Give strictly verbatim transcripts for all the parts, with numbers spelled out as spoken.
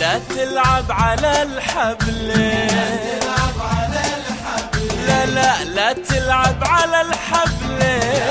لا تلعب على الحبل، لا لا لا تلعب على الحبل،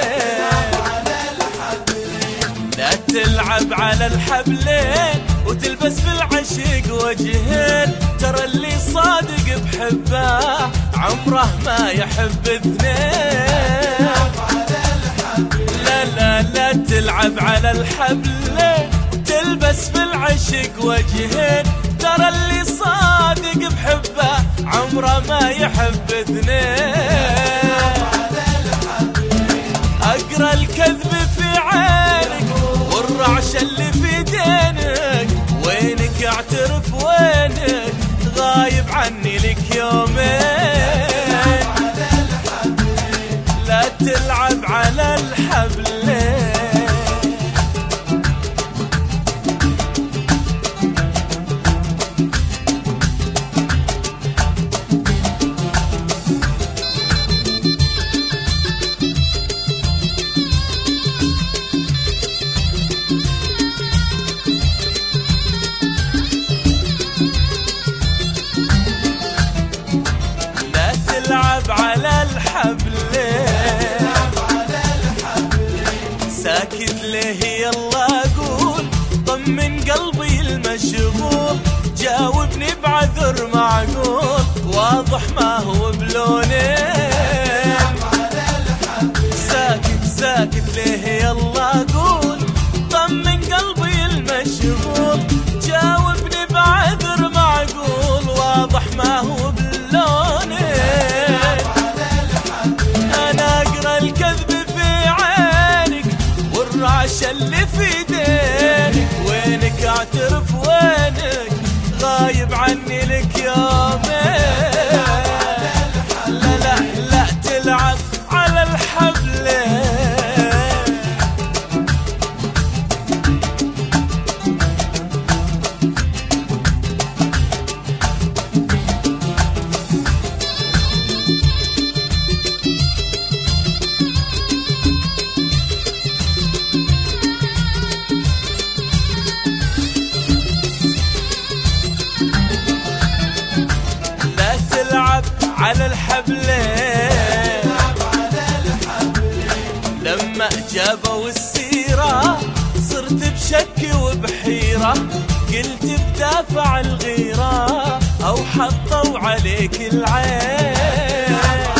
لا تلعب على الحبلين وتلبس في العشق وجهين. ترى اللي صادق بحبه عمره ما يحب اثنين. لا لا لا تلعب على الحبلين تلبس في العشق وجهين. ترى اللي صادق بحبه عمره ما يحب اثنين. اقرا الكذب في عينك والرعش اللي في دينك، وينك اعترف وينك غايب عني لك يومين. لا تلعب على الحبلين. تلعب على الحبلين، ساكت ليه يلا قول طمن قلبي المشغول. جاوبني بعذر معقول واضح ما هو بلونين. ساكت ساكت ليه يلا قول طمن قلبي المشغول. جاوبني بعذر معقول واضح ما هو بلونين. اللي في دينك وينك اعترف وينك غايب عني لك يومين. لا لا لا تلعب على الحبلين. على الحبلين لما جابوا السيرة صرت بشك وبحيرة. قلت بدافع الغيرة أو حطوا عليك العين.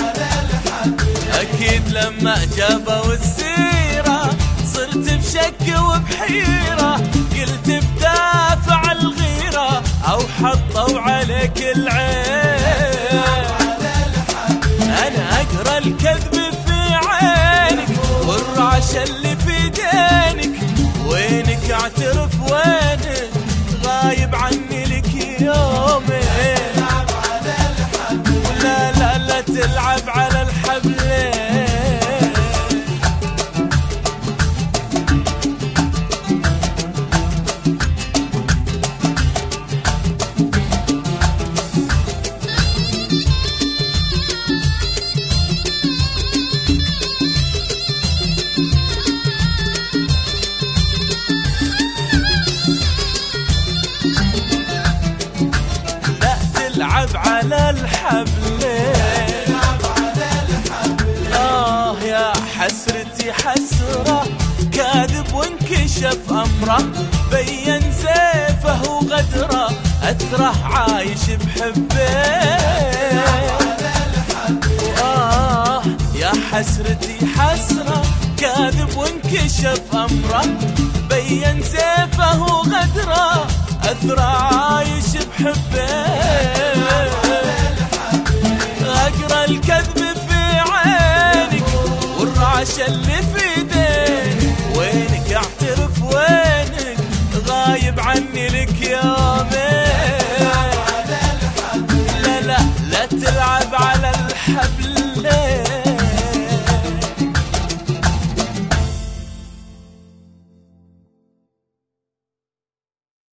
أكيد لما جابوا السيرة صرت بشك وبحيرة. قلت بدافع الغيرة أو حطوا عليك العين. أنا أقرأ الكذب في عينك والرعش اللي في دينك، وينك اعترف وينك غايب عني لك يومين. لا لا لا تلعب على الحبلين. تلعب على الحبلين. آه يا حسرتي حسرة كاذب وانكشف أمره. بين سيفه وغدره أثره عايش بحبين. آه يا حسرتي حسرة كاذب وانكشف أمره. بين سيفه وغدره أثره عايش بحبين. أقرأ الكذب في عينك والرعش اللي في دينك، وينك اعترف وينك غايب عني لك يومين.